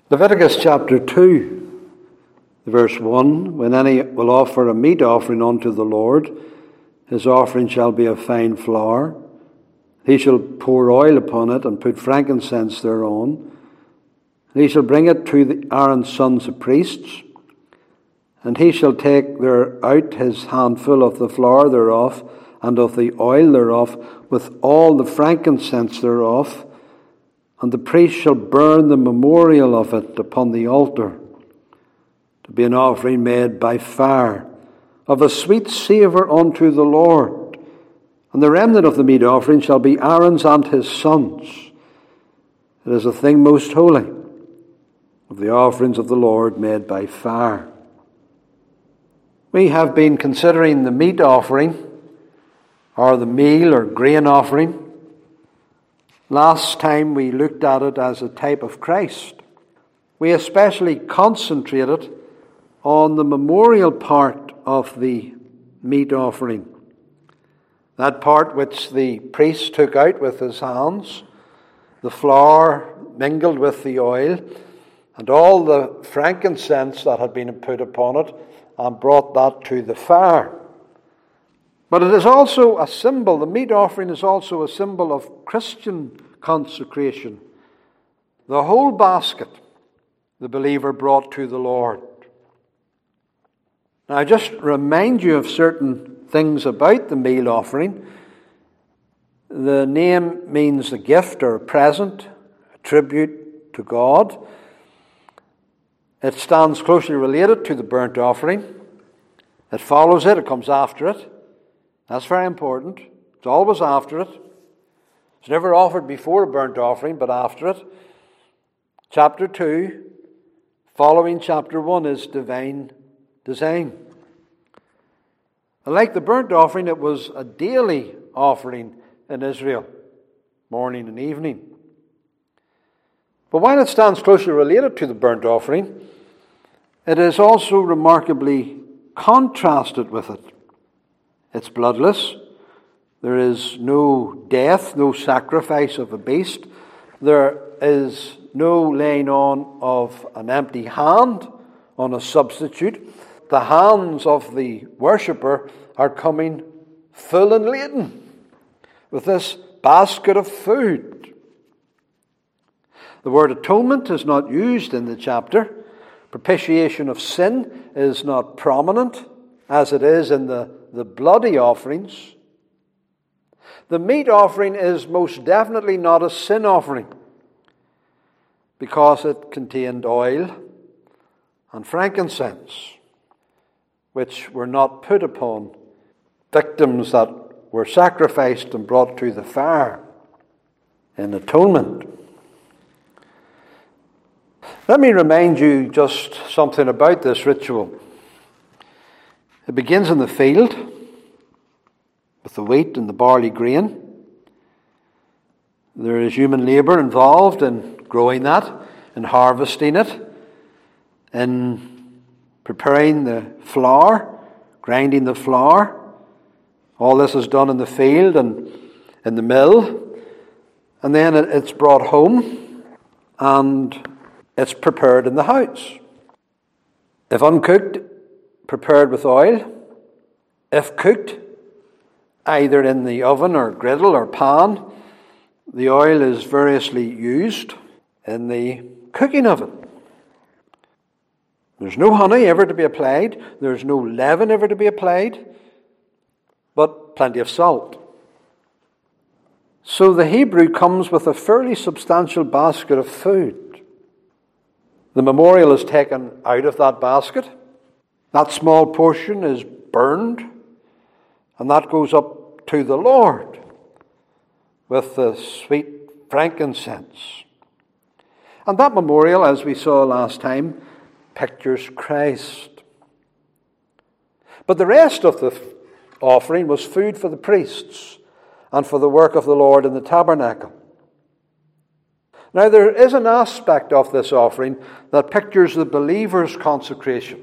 Leviticus chapter 2, verse 1, when any will offer a meat offering unto the Lord, his offering shall be of fine flour. He shall pour oil upon it, and put frankincense thereon. And he shall bring it to Aaron's sons the priests, and he shall take out his handful of the flour thereof, and of the oil thereof, with all the frankincense thereof, and the priest shall burn the memorial of it upon the altar, to be an offering made by fire, of a sweet savour unto the Lord. And the remnant of the meat offering shall be Aaron's and his sons. It is a thing most holy, of the offerings of the Lord made by fire. We have been considering the meat offering, or the meal or grain offering. Last time we looked at it as a type of Christ. We especially concentrated on the memorial part of the meat offering. That part which the priest took out with his hands, the flour mingled with the oil, and all the frankincense that had been put upon it, and brought that to the fire. But it is also a symbol, the meat offering is also a symbol of Christian consecration. The whole basket the believer brought to the Lord. Now, I just remind you of certain things about the meal offering. The name means a gift or a present, a tribute to God. It stands closely related to the burnt offering. It follows it, it comes after it. That's very important. It's always after it. It's never offered before a burnt offering, but after it. Chapter 2, following chapter 1, is divine design. And like the burnt offering, it was a daily offering in Israel, morning and evening. But while it stands closely related to the burnt offering, it is also remarkably contrasted with it. It's bloodless. There is no death, no sacrifice of a beast. There is no laying on of an empty hand on a substitute. The hands of the worshipper are coming full and laden with this basket of food. The word atonement is not used in the chapter. Propitiation of sin is not prominent as it is in the bloody offerings. The meat offering is most definitely not a sin offering because it contained oil and frankincense, which were not put upon victims that were sacrificed and brought to the fire in atonement. Let me remind you just something about this ritual. It begins in the field with the wheat and the barley grain. There is human labour involved in growing that, in harvesting it, in preparing the flour, grinding the flour. All this is done in the field and in the mill. And then it's brought home and it's prepared in the house. If uncooked, prepared with oil. If cooked, either in the oven or griddle or pan, the oil is variously used in the cooking of it. There's no honey ever to be applied. There's no leaven ever to be applied, but plenty of salt. So the Hebrew comes with a fairly substantial basket of food. The memorial is taken out of that basket. That small portion is burned, and that goes up to the Lord with the sweet frankincense. And that memorial, as we saw last time, pictures Christ. But the rest of the offering was food for the priests and for the work of the Lord in the tabernacle. Now, there is an aspect of this offering that pictures the believer's consecration.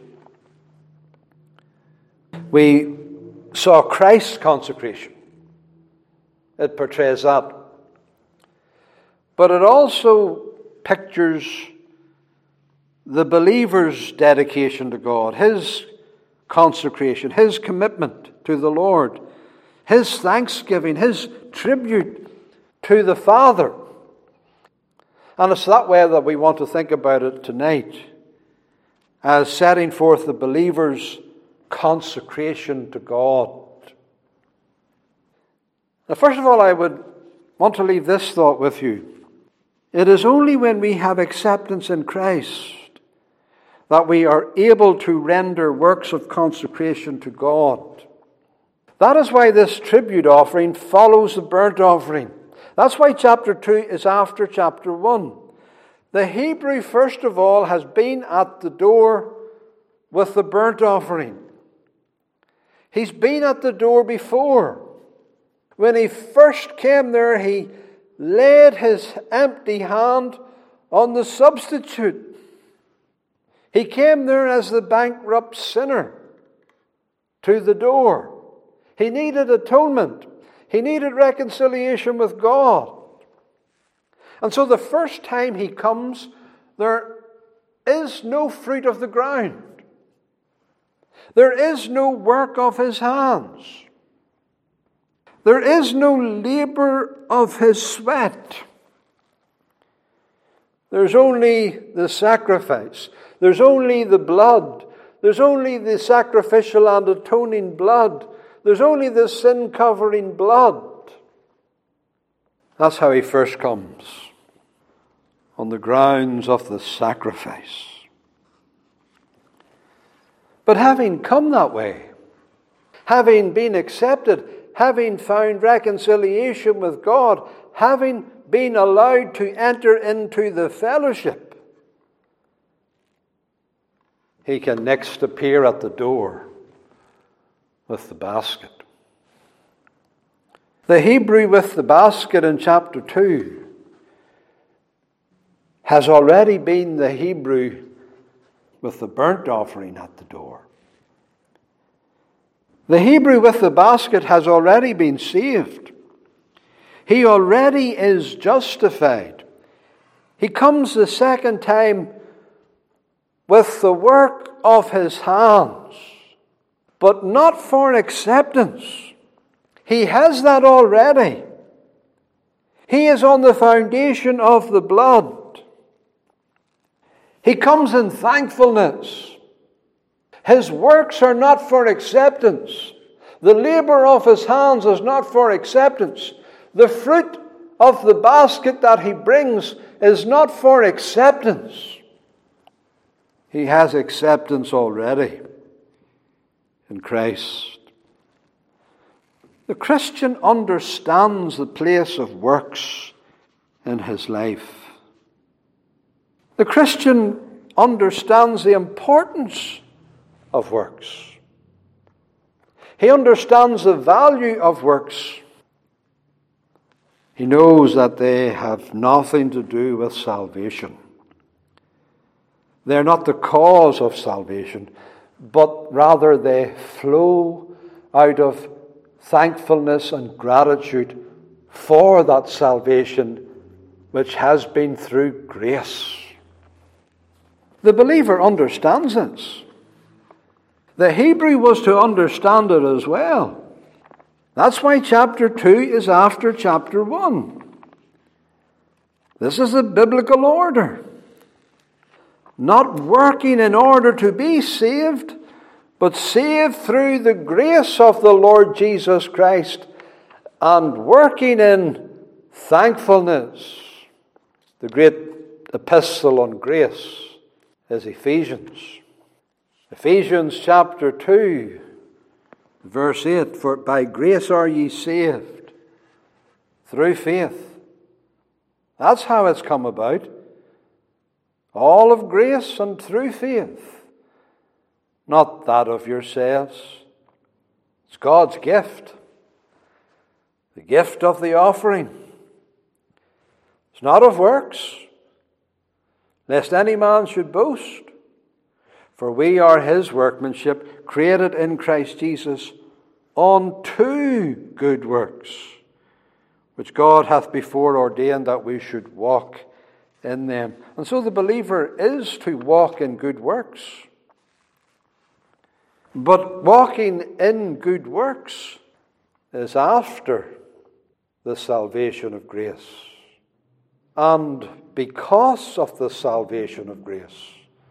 We saw Christ's consecration. It portrays that. But it also pictures the believer's dedication to God, his consecration, his commitment to the Lord, his thanksgiving, his tribute to the Father. And it's that way that we want to think about it tonight, as setting forth the believer's consecration to God. Now, first of all, I would want to leave this thought with you. It is only when we have acceptance in Christ that we are able to render works of consecration to God. That is why this tribute offering follows the burnt offering. That's why chapter 2 is after chapter 1. The Hebrew, first of all, has been at the door with the burnt offering. He's been at the door before. When he first came there, he laid his empty hand on the substitute. He came there as the bankrupt sinner to the door. He needed atonement. He needed reconciliation with God. And so the first time he comes, there is no fruit of the ground. There is no work of his hands. There is no labor of his sweat. There's only the sacrifice. There's only the blood. There's only the sacrificial and atoning blood. There's only the sin-covering blood. That's how he first comes, on the grounds of the sacrifice. But having come that way, having been accepted, having found reconciliation with God, having been allowed to enter into the fellowship, he can next appear at the door with the basket. The Hebrew with the basket in chapter 2 has already been the Hebrew with the burnt offering at the door. The Hebrew with the basket has already been saved. He already is justified. He comes the second time with the work of his hands, but not for acceptance. He has that already. He is on the foundation of the blood. He comes in thankfulness. His works are not for acceptance. The labor of his hands is not for acceptance. The fruit of the basket that he brings is not for acceptance. He has acceptance already in Christ. The Christian understands the place of works in his life. The Christian understands the importance of works. He understands the value of works. He knows that they have nothing to do with salvation. They're not the cause of salvation, but rather they flow out of thankfulness and gratitude for that salvation which has been through grace. The believer understands this. The Hebrew was to understand it as well. That's why chapter 2 is after chapter 1. This is the biblical order. Not working in order to be saved, but saved through the grace of the Lord Jesus Christ and working in thankfulness. The great epistle on grace is Ephesians. Ephesians chapter 2, verse 8, for by grace are ye saved, through faith. That's how it's come about. All of grace and through faith. Not that of yourselves. It's God's gift. The gift of the offering. It's not of works, lest any man should boast. For we are his workmanship, created in Christ Jesus unto good works, which God hath before ordained that we should walk in them. And so the believer is to walk in good works. But walking in good works is after the salvation of grace. And because of the salvation of grace,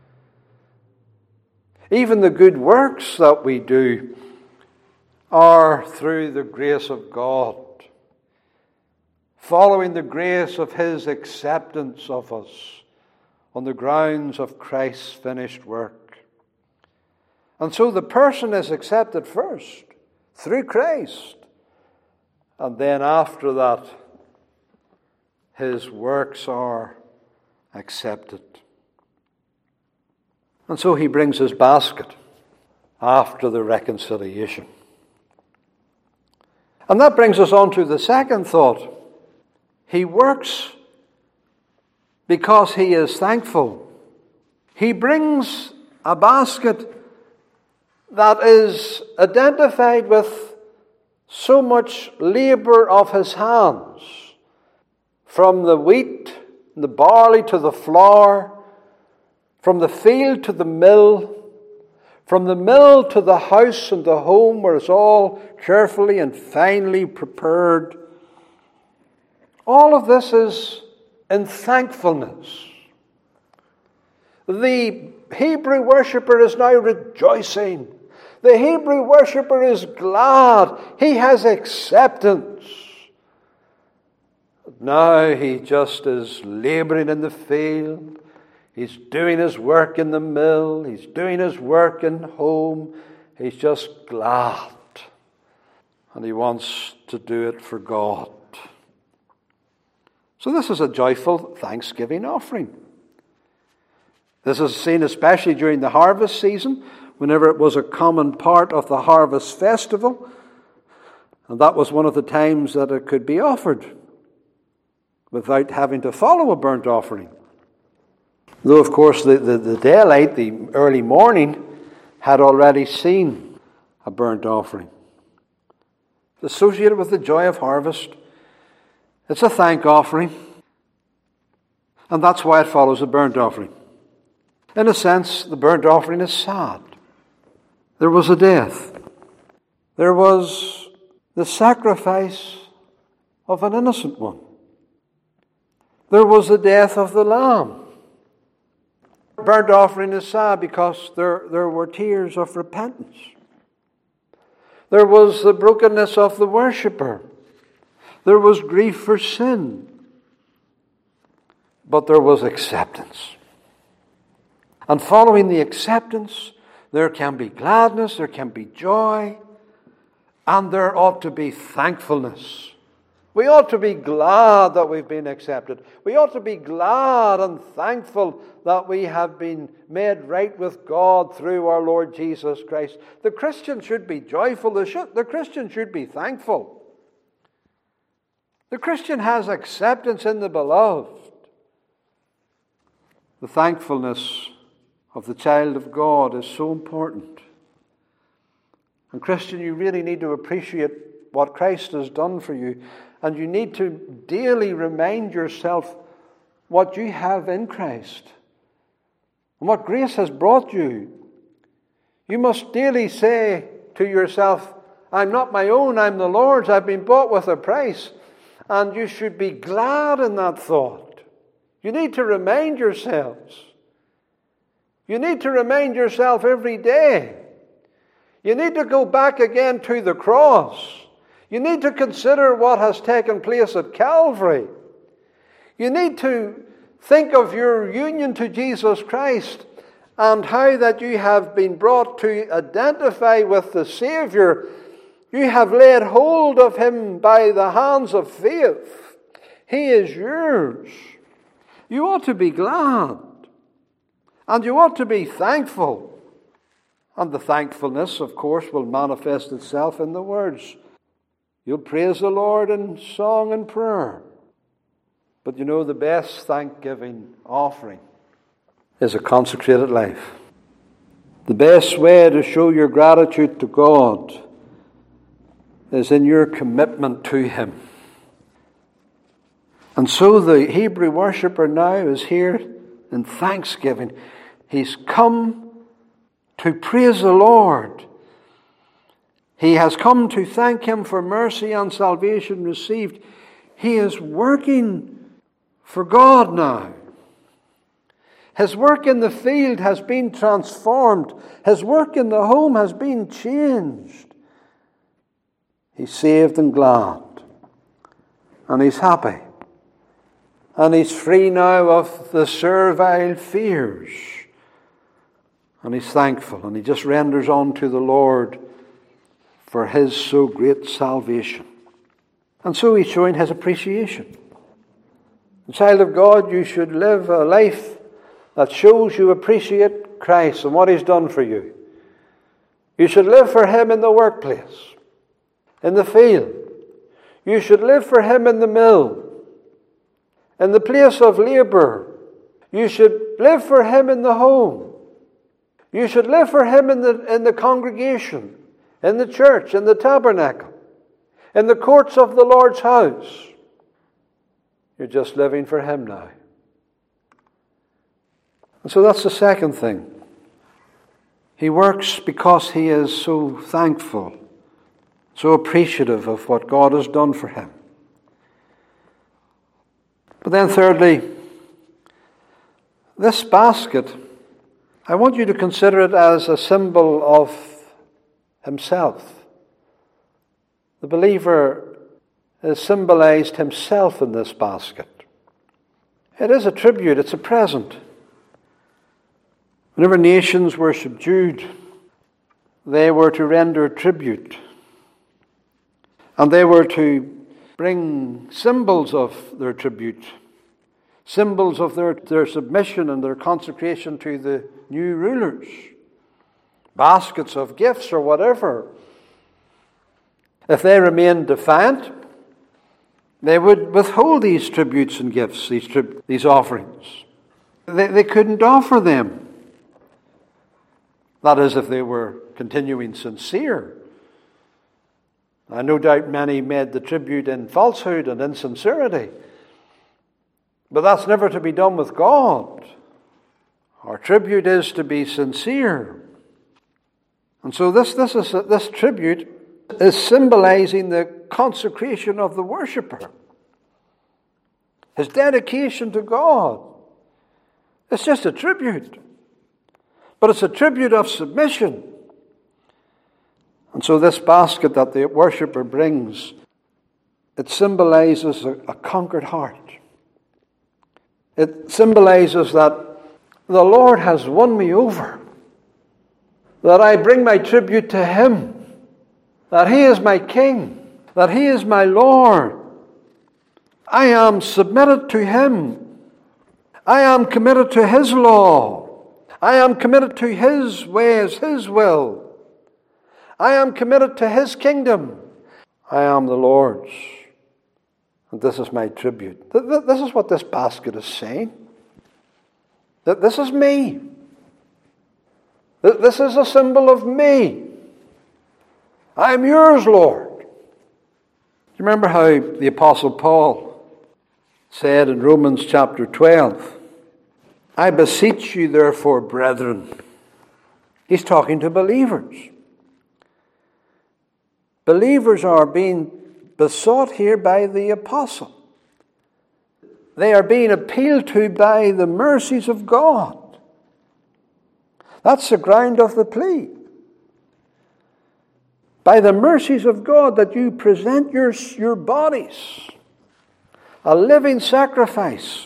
even the good works that we do are through the grace of God, following the grace of His acceptance of us on the grounds of Christ's finished work. And so the person is accepted first through Christ, and then after that, his works are accepted. And so he brings his basket after the reconciliation. And that brings us on to the second thought. He works because he is thankful. He brings a basket that is identified with so much labor of his hands, from the wheat, the barley to the flour, from the field to the mill, from the mill to the house and the home where it's all carefully and finely prepared. All of this is in thankfulness. The Hebrew worshipper is now rejoicing. The Hebrew worshipper is glad. He has acceptance. Now he just is laboring in the field. He's doing his work in the mill. He's doing his work in home. He's just glad. And he wants to do it for God. So this is a joyful thanksgiving offering. This is seen especially during the harvest season, whenever it was a common part of the harvest festival. And that was one of the times that it could be offered without having to follow a burnt offering. Though, of course, the daylight, the early morning, had already seen a burnt offering. It's associated with the joy of harvest. It's a thank offering. And that's why it follows a burnt offering. In a sense, the burnt offering is sad. There was a death. There was the sacrifice of an innocent one. There was the death of the lamb. Burnt offering is sad because there were tears of repentance. There was the brokenness of the worshipper. There was grief for sin. But there was acceptance. And following the acceptance, there can be gladness, there can be joy, and there ought to be thankfulness. We ought to be glad that we've been accepted. We ought to be glad and thankful that we have been made right with God through our Lord Jesus Christ. The Christian should be joyful. The Christian should be thankful. The Christian has acceptance in the beloved. The thankfulness of the child of God is so important. And Christian, you really need to appreciate what Christ has done for you. And you need to daily remind yourself what you have in Christ and what grace has brought you. You must daily say to yourself, I'm not my own, I'm the Lord's. I've been bought with a price. And you should be glad in that thought. You need to remind yourselves. You need to remind yourself every day. You need to go back again to the cross. You need to consider what has taken place at Calvary. You need to think of your union to Jesus Christ and how that you have been brought to identify with the Savior. You have laid hold of Him by the hands of faith. He is yours. You ought to be glad. And you ought to be thankful. And the thankfulness, of course, will manifest itself in the words. You'll praise the Lord in song and prayer. But you know, the best thanksgiving offering is a consecrated life. The best way to show your gratitude to God is in your commitment to Him. And so the Hebrew worshipper now is here in thanksgiving. He's come to praise the Lord. He has come to thank Him for mercy and salvation received. He is working for God now. His work in the field has been transformed. His work in the home has been changed. He's saved and glad. And he's happy. And he's free now of the servile fears. And he's thankful. And he just renders on to the Lord for His so great salvation. And so he's showing his appreciation. Child of God, you should live a life that shows you appreciate Christ and what He's done for you. You should live for Him in the workplace, in the field. You should live for Him in the mill, in the place of labour. You should live for Him in the home. You should live for Him in the congregation, in the church, in the tabernacle, in the courts of the Lord's house. You're just living for Him now. And so that's the second thing. He works because he is so thankful, so appreciative of what God has done for him. But then thirdly, this basket, I want you to consider it as a symbol of himself. The believer has symbolized himself in this basket. It is a tribute, it's a present. Whenever nations were subdued, they were to render tribute. And they were to bring symbols of their tribute, symbols of their submission and their consecration to the new rulers, baskets of gifts or whatever. If they remained defiant, they would withhold these tributes and gifts, these offerings. They couldn't offer them. That is, if they were continuing sincere. I no doubt many made the tribute in falsehood and insincerity. But that's never to be done with God. Our tribute is to be sincere. And so this tribute is symbolizing the consecration of the worshipper. His dedication to God. It's just a tribute. But it's a tribute of submission. And so this basket that the worshipper brings, it symbolizes a conquered heart. It symbolizes that the Lord has won me over. That I bring my tribute to Him. That He is my King. That He is my Lord. I am submitted to Him. I am committed to His law. I am committed to His ways, His will. I am committed to His kingdom. I am the Lord's. And this is my tribute. This is what this basket is saying. That this is me. This is a symbol of me. I am yours, Lord. Do you remember how the Apostle Paul said in Romans chapter 12, I beseech you, therefore, brethren. He's talking to believers. Believers are being besought here by the apostle. They are being appealed to by the mercies of God. That's the ground of the plea. By the mercies of God that you present your bodies, a living sacrifice.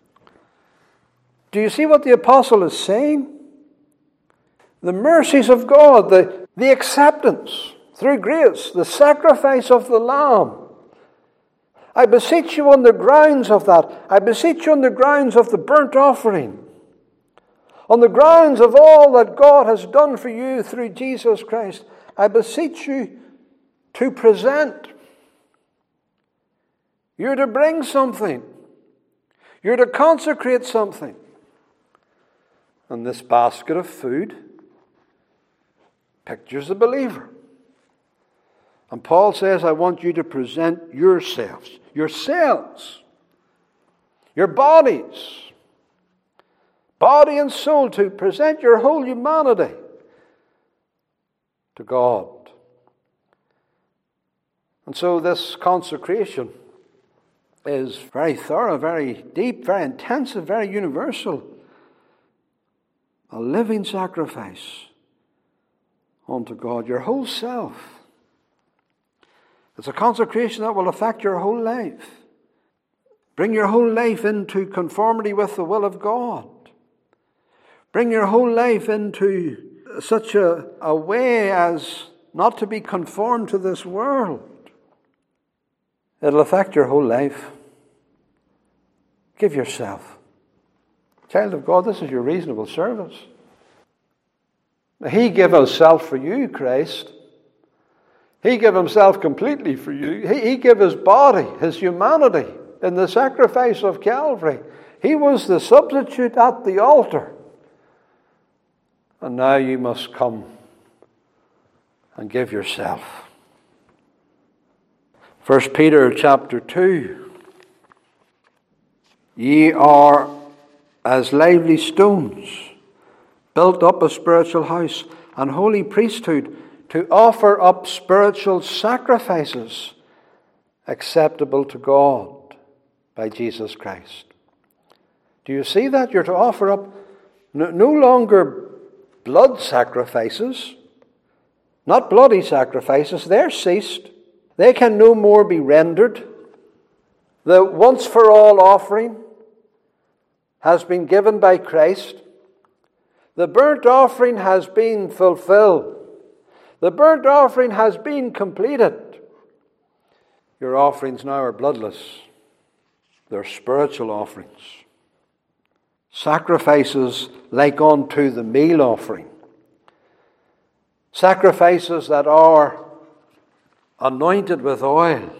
Do you see what the apostle is saying? The mercies of God, the acceptance through grace, the sacrifice of the Lamb. I beseech you on the grounds of that. I beseech you on the grounds of the burnt offering. On the grounds of all that God has done for you through Jesus Christ. I beseech you to present. You're to bring something. You're to consecrate something. And this basket of food pictures the believer. And Paul says, I want you to present yourselves your bodies, body and soul, to present your whole humanity to God. And so this consecration is very thorough, very deep, very intensive, very universal. A living sacrifice unto God, your whole self. It's a consecration that will affect your whole life. Bring your whole life into conformity with the will of God. Bring your whole life into such a way as not to be conformed to this world. It'll affect your whole life. Give yourself. Child of God, this is your reasonable service. He gave himself for you, Christ. He gave himself completely for you. He gave his body, his humanity, in the sacrifice of Calvary. He was the substitute at the altar. And now you must come and give yourself. 1 Peter chapter 2. Ye are as lively stones, built up a spiritual house, and holy priesthood, to offer up spiritual sacrifices acceptable to God by Jesus Christ. Do you see that? You're to offer up no longer blood sacrifices, not bloody sacrifices. They're ceased. They can no more be rendered. The once-for-all offering has been given by Christ. The burnt offering has been fulfilled. The burnt offering has been completed. Your offerings now are bloodless. They're spiritual offerings. Sacrifices like unto the meal offering. Sacrifices that are anointed with oil.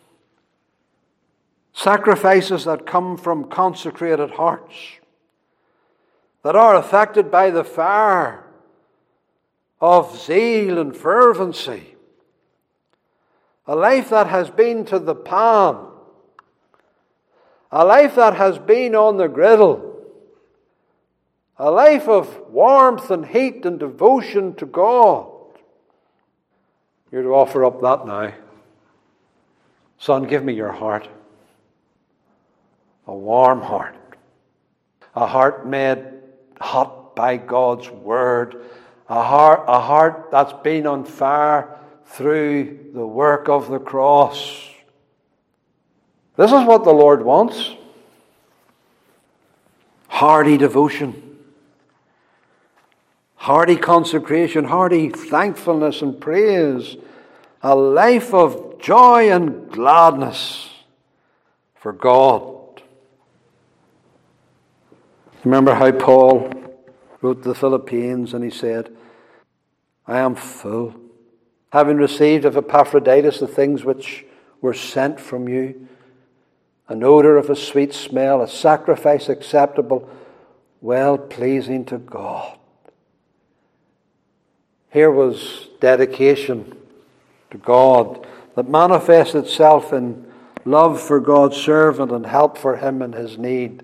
Sacrifices that come from consecrated hearts, that are affected by the fire of zeal and fervency. A life that has been to the pan. A life that has been on the griddle. A life of warmth and heat and devotion to God. You're to offer up that now. Son, give me your heart. A warm heart. A heart made hot by God's word. A heart that's been on fire through the work of the cross. This is what the Lord wants. Hearty devotion. Hearty consecration, hearty thankfulness and praise. A life of joy and gladness for God. Remember how Paul wrote to the Philippians and he said, I am full, having received of Epaphroditus the things which were sent from you, an odor of a sweet smell, a sacrifice acceptable, well-pleasing to God. Here was dedication to God that manifests itself in love for God's servant and help for him in his need.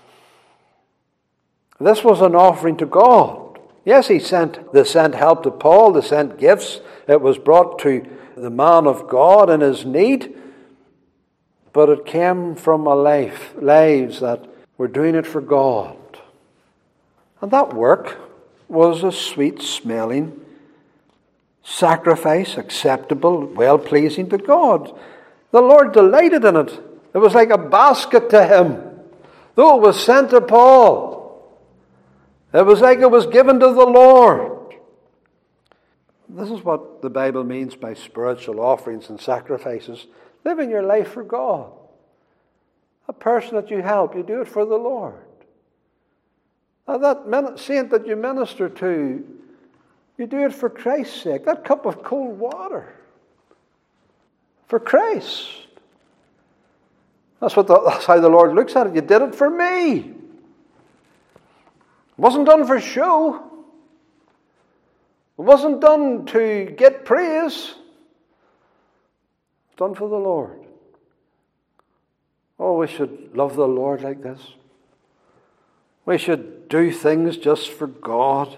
This was an offering to God. Yes, they sent help to Paul, they sent gifts. It was brought to the man of God in his need. But it came from lives that were doing it for God. And that work was a sweet-smelling sacrifice, acceptable, well-pleasing to God. The Lord delighted in it. It was like a basket to him. Though it was sent to Paul, it was like it was given to the Lord. This is what the Bible means by spiritual offerings and sacrifices. Living your life for God. A person that you help, you do it for the Lord. Now that saint that you minister to, you do it for Christ's sake. That cup of cold water. For Christ. That's how the Lord looks at it. You did it for me. It wasn't done for show. It wasn't done to get praise. It's done for the Lord. Oh, we should love the Lord like this. We should do things just for God.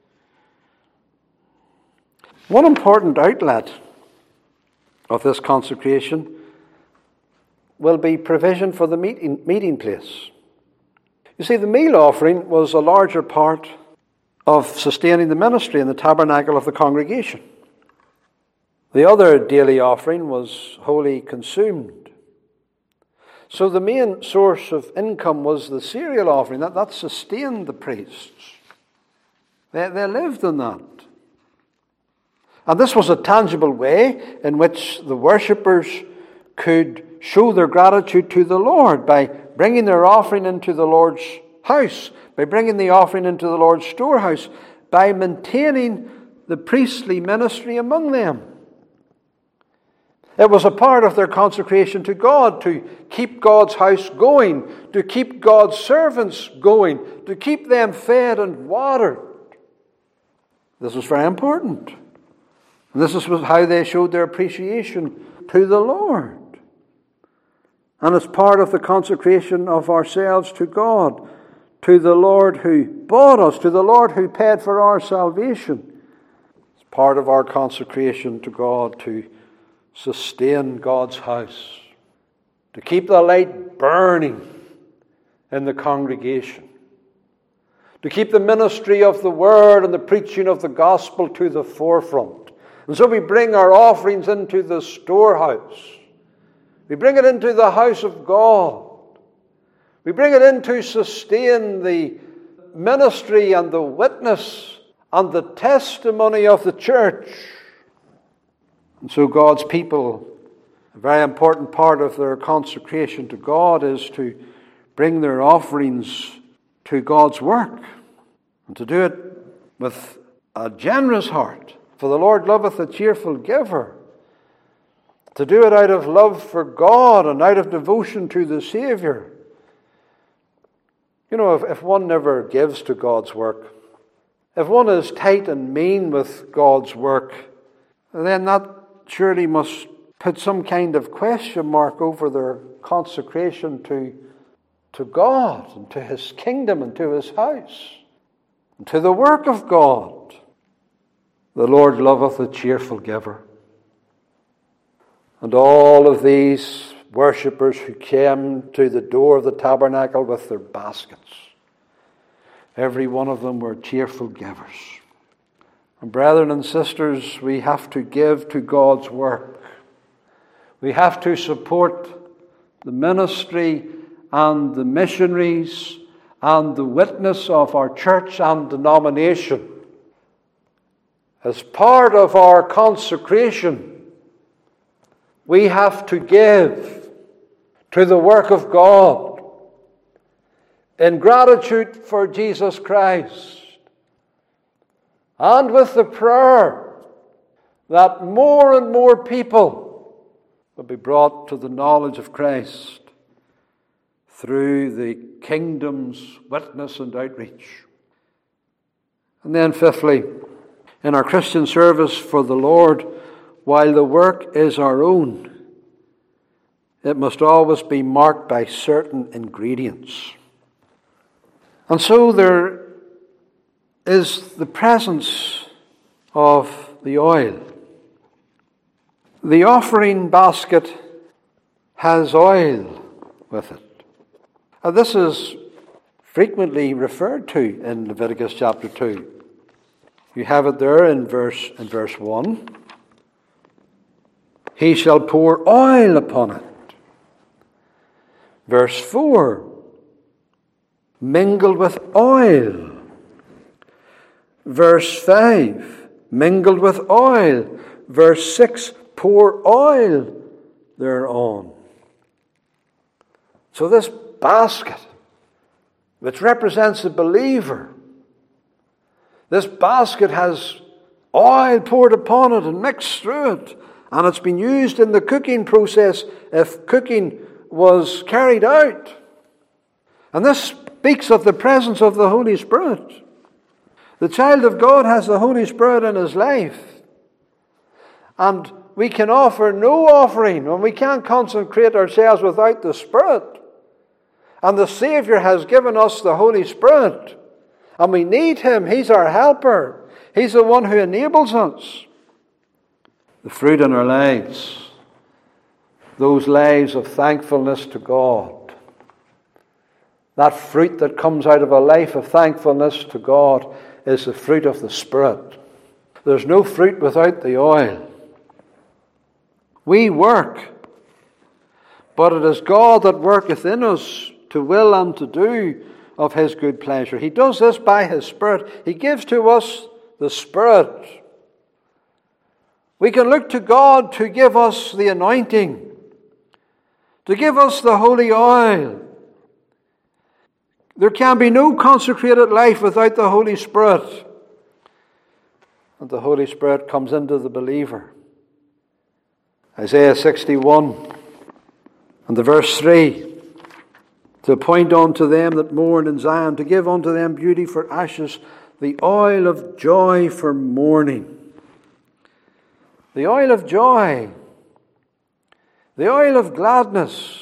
One important outlet of this consecration will be provision for the meeting place. You see, the meal offering was a larger part of sustaining the ministry in the tabernacle of the congregation. The other daily offering was wholly consumed. So the main source of income was the cereal offering. That sustained the priests. They lived on that. And this was a tangible way in which the worshippers could show their gratitude to the Lord by bringing their offering into the Lord's house, by bringing the offering into the Lord's storehouse, by maintaining the priestly ministry among them. It was a part of their consecration to God to keep God's house going, to keep God's servants going, to keep them fed and watered. This was very important. And this is how they showed their appreciation to the Lord. And it's part of the consecration of ourselves to God, to the Lord who bought us, to the Lord who paid for our salvation. It's part of our consecration to God to sustain God's house, to keep the light burning in the congregation, to keep the ministry of the Word and the preaching of the gospel to the forefront. And so we bring our offerings into the storehouse. We bring it into the house of God. We bring it in to sustain the ministry and the witness and the testimony of the church. And so God's people, a very important part of their consecration to God is to bring their offerings to God's work and to do it with a generous heart. For the Lord loveth a cheerful giver. To do it out of love for God and out of devotion to the Savior. You know, if one never gives to God's work, if one is tight and mean with God's work, then that surely must put some kind of question mark over their consecration to God and to His kingdom and to His house and to the work of God. The Lord loveth a cheerful giver. And all of these worshippers who came to the door of the tabernacle with their baskets, every one of them were cheerful givers. And brethren and sisters, we have to give to God's work. We have to support the ministry and the missionaries and the witness of our church and denomination. As part of our consecration, we have to give to the work of God in gratitude for Jesus Christ and with the prayer that more and more people will be brought to the knowledge of Christ through the kingdom's witness and outreach. And then fifthly, in our Christian service for the Lord, while the work is our own, it must always be marked by certain ingredients. And so there is the presence of the oil. The offering basket has oil with it. And this is frequently referred to in Leviticus chapter 2. You have it there in verse 1. He shall pour oil upon it. Verse 4. Mingled with oil. Verse 5. Mingled with oil. Verse 6. Pour oil thereon. So this basket, which represents the believer, this basket has oil poured upon it and mixed through it. And it's been used in the cooking process if cooking was carried out. And this speaks of the presence of the Holy Spirit. The child of God has the Holy Spirit in his life. And we can offer no offering, and we can't consecrate ourselves without the Spirit. And the Saviour has given us the Holy Spirit. And we need Him. He's our helper. He's the one who enables us. The fruit in our lives, those lives of thankfulness to God, that fruit that comes out of a life of thankfulness to God is the fruit of the Spirit. There's no fruit without the oil. We work, but it is God that worketh in us to will and to do of His good pleasure. He does this by His Spirit. He gives to us the Spirit. We can look to God to give us the anointing, to give us the holy oil. There can be no consecrated life without the Holy Spirit. And the Holy Spirit comes into the believer. Isaiah 61 and the verse 3. To appoint unto them that mourn in Zion, to give unto them beauty for ashes, the oil of joy for mourning. The oil of joy. The oil of gladness.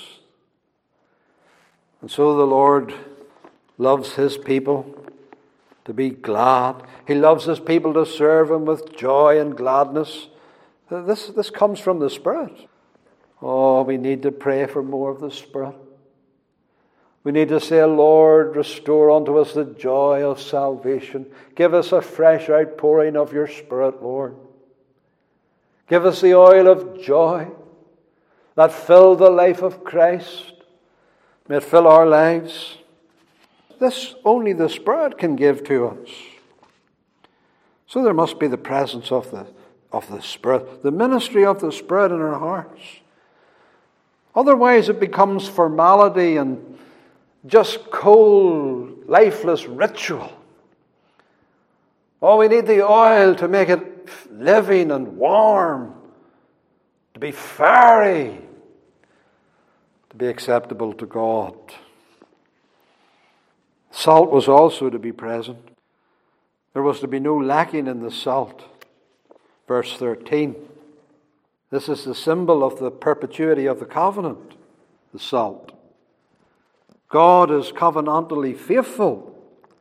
And so the Lord loves His people to be glad. He loves His people to serve Him with joy and gladness. This comes from the Spirit. Oh, we need to pray for more of the Spirit. We need to say, Lord, restore unto us the joy of salvation. Give us a fresh outpouring of your Spirit, Lord. Give us the oil of joy that filled the life of Christ. May it fill our lives. This only the Spirit can give to us. So there must be the presence of the Spirit, the ministry of the Spirit in our hearts. Otherwise it becomes formality and just cold, lifeless ritual. Oh, we need the oil to make it living and warm, to be fiery, to be acceptable to God. Salt was also to be present. There was to be no lacking in the salt. Verse 13. This is the symbol of the perpetuity of the covenant, the salt. God is covenantally faithful.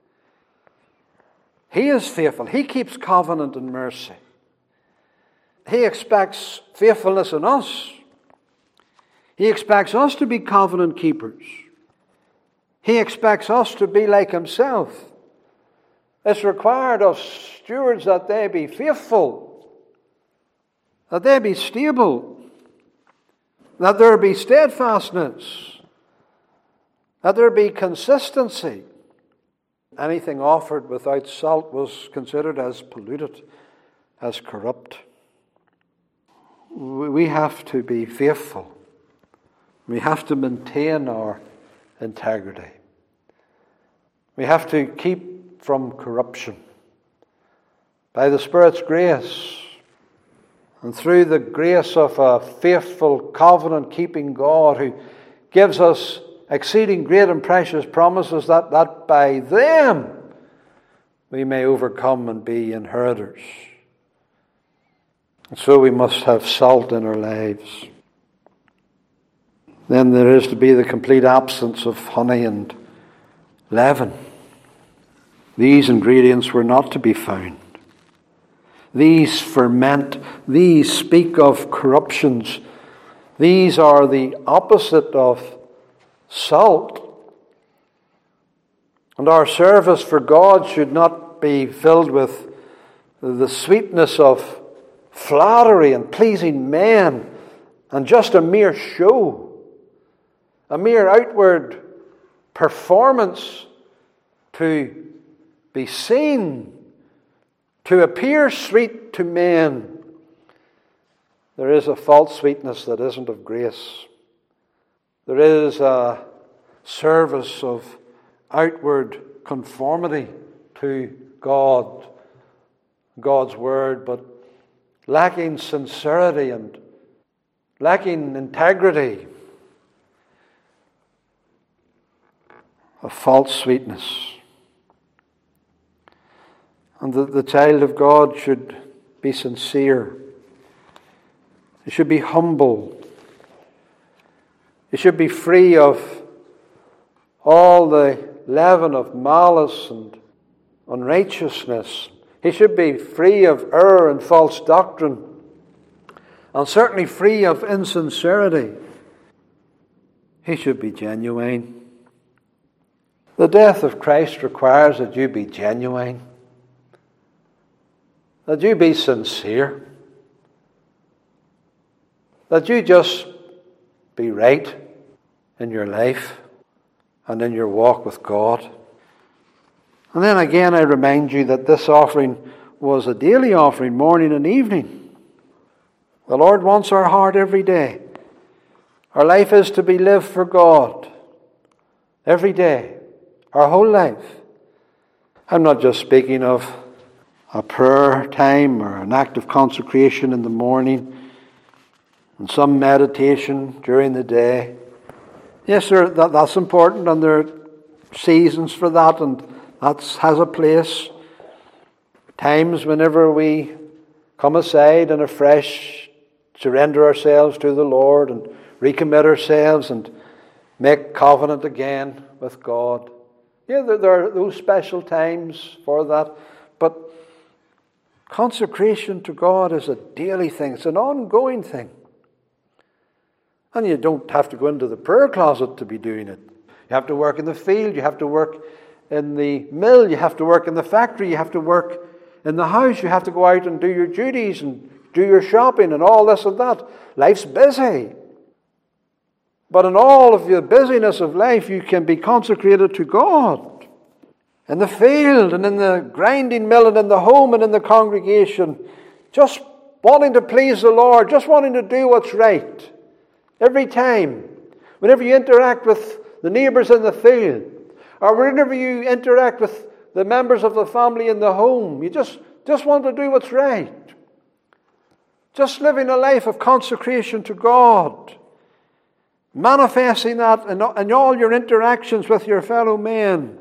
He is faithful. He keeps covenant and mercy. He expects faithfulness in us. He expects us to be covenant keepers. He expects us to be like Himself. It's required of stewards that they be faithful, that they be stable, that there be steadfastness, that there be consistency. Anything offered without salt was considered as polluted, as corrupt. We have to be faithful. We have to maintain our integrity. We have to keep from corruption. By the Spirit's grace, and through the grace of a faithful, covenant-keeping God who gives us exceeding great and precious promises, that by them we may overcome and be inheritors. And so we must have salt in our lives. Then there is to be the complete absence of honey and leaven. These ingredients were not to be found. These ferment. These speak of corruptions. These are the opposite of salt. And our service for God should not be filled with the sweetness of flattery and pleasing men and just a mere show, a mere outward performance to be seen, to appear sweet to men. There is a false sweetness that isn't of grace. There is a service of outward conformity to God, God's Word, but lacking sincerity and lacking integrity, a false sweetness. And the child of God should be sincere. It should be humble. It should be free of all the leaven of malice and unrighteousness. He should be free of error and false doctrine, and certainly free of insincerity. He should be genuine. The death of Christ requires that you be genuine, that you be sincere, that you just be right in your life and in your walk with God. And then again, I remind you that this offering was a daily offering, morning and evening. The Lord wants our heart every day. Our life is to be lived for God every day, our whole life. I'm not just speaking of a prayer time or an act of consecration in the morning and some meditation during the day. Yes, that's important, and there are seasons for that, and that has a place. Times whenever we come aside and afresh surrender ourselves to the Lord and recommit ourselves and make covenant again with God. Yeah, there are those special times for that. But consecration to God is a daily thing. It's an ongoing thing. And you don't have to go into the prayer closet to be doing it. You have to work in the field. You have to work in the mill. You have to work in the factory. You have to work in the house. You have to go out and do your duties and do your shopping and all this and that. Life's busy. But in all of the busyness of life, you can be consecrated to God. In the field and in the grinding mill and in the home and in the congregation. Just wanting to please the Lord. Just wanting to do what's right. Every time. Whenever you interact with the neighbours in the field. Or whenever you interact with the members of the family in the home. You just want to do what's right. Just living a life of consecration to God. Manifesting that in all your interactions with your fellow men.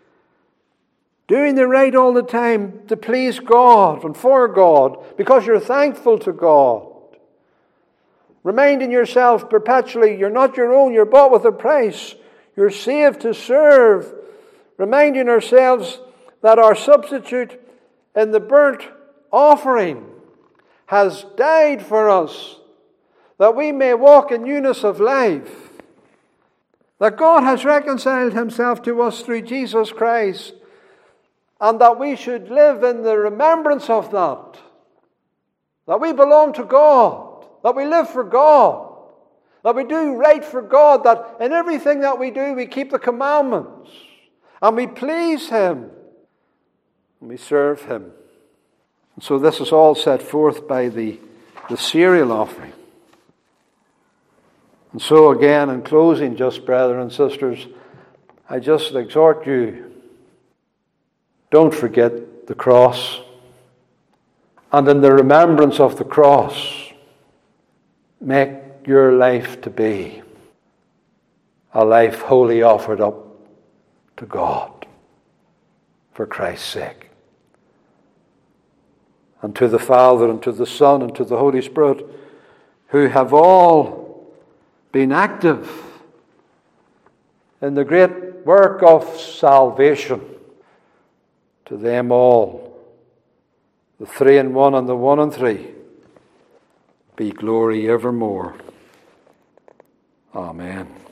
Doing the right all the time to please God and for God because you're thankful to God. Reminding yourself perpetually you're not your own, you're bought with a price. You're saved to serve. Reminding ourselves that our substitute in the burnt offering has died for us, that we may walk in newness of life. That God has reconciled himself to us through Jesus Christ, and that we should live in the remembrance of that. That we belong to God, that we live for God, that we do right for God, that in everything that we do we keep the commandments, and we please him, and we serve him. And so this is all set forth by the cereal offering. And so again, in closing, just brethren and sisters, I just exhort you, don't forget the cross. And in the remembrance of the cross, make your life to be a life wholly offered up to God for Christ's sake. And to the Father and to the Son and to the Holy Spirit, who have all been active in the great work of salvation, to them all, the three in one and the one in three, be glory evermore. Amen.